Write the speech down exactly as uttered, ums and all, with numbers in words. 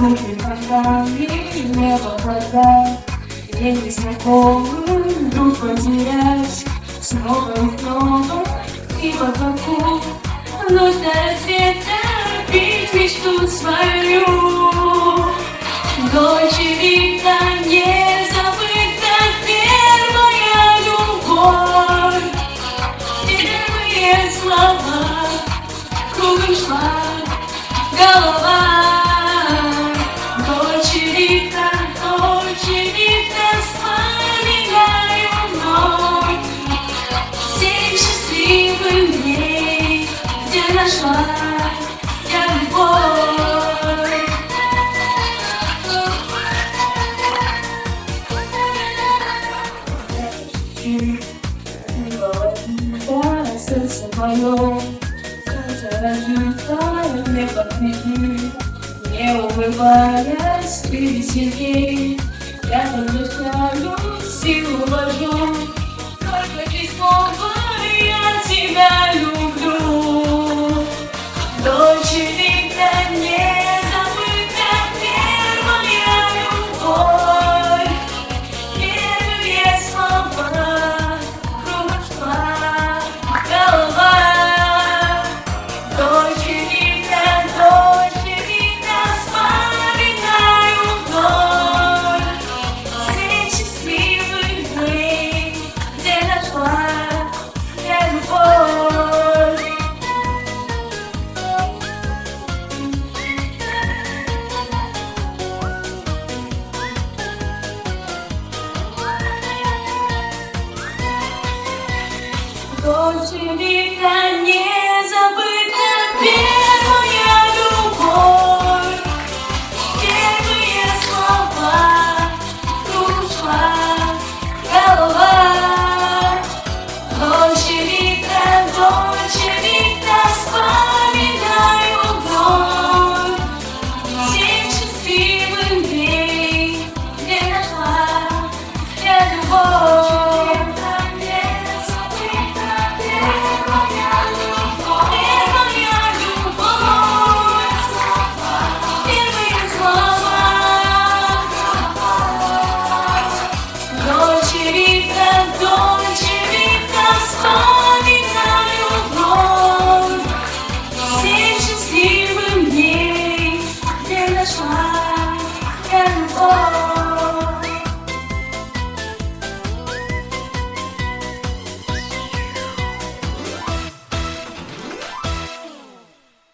звуки фонтанами, небо вода, и незнакомый вдруг потерять. Снова и снова, и по боку, вновь до рассвета пить мечту свою. Дольче вита не забыта первая любовь, и первые слова кругом шла голова. Дольче вита, дольче вита, вспоминаю вновь семь счастливых дней, где нашла я любовь. Да, сердце мое, солнце разлетает мне по книге, не улыбаясь, ты веселей. Я возвращаю силу вожу, только без слова я тебя люблю. Дольче вита не забыта первая любовь, первые слова кругом шла голова. Дольче вита, дольче вита, вспоминаю вновь семь счастливых дней, где нашла я любовь. Дольче вита не